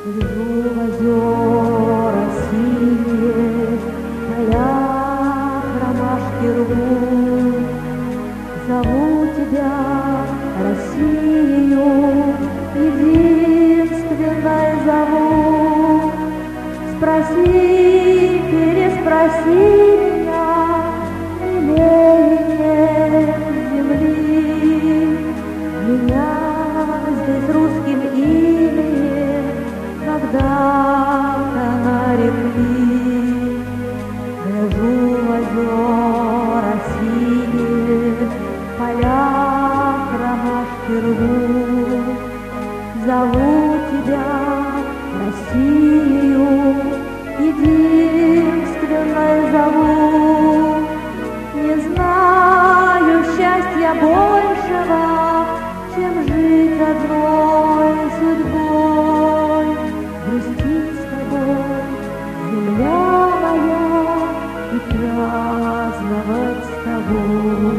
Гляжу в озера синие, поля ромашки рву. Зову тебя, Россию, единственной зову. Спроси, переспроси меня, милее земли. Меня здесь русским именем когда-то нарекли. Гляжу в озера синие, поля ромашки рву. Зову тебя, Россию, единственной зову. Не знаю счастья большего, чем жить одной судьбой. Грустить с тобой, земля моя, и праздновать с тобой.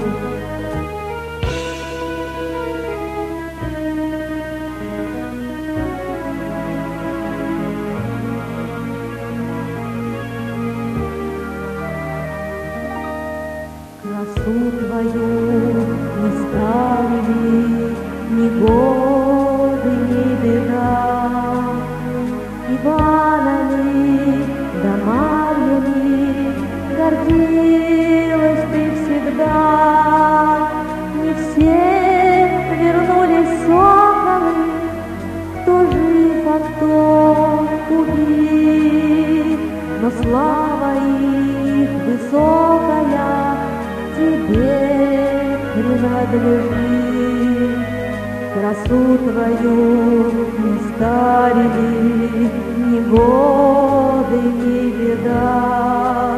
Красу твою не ставили ни годы, ни беда. Иванами да Марьями гордилась ты всегда. Не все вернулись соколы, кто жив, а кто убит, но слава их высокая тебе принадлежит. Красу твою не старили ни годы, ни беда.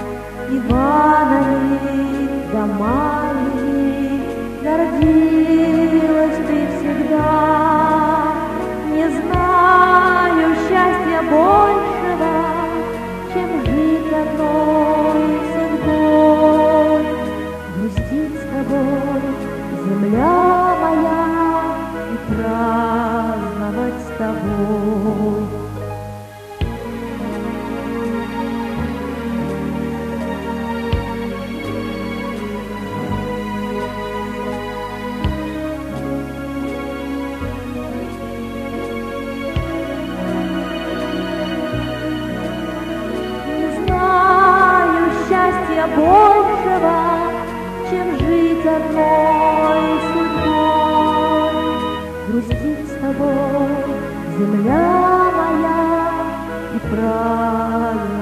Иванами да Марьями гордилась ты всегда. Не знаю счастья большего, чем жить одной судьбой. Грустить с тобой, земля моя, и праздновать с тобой. Не знаю счастья большего, чем жить одной судьбой. Грустить с тобой, земля моя, и праздновать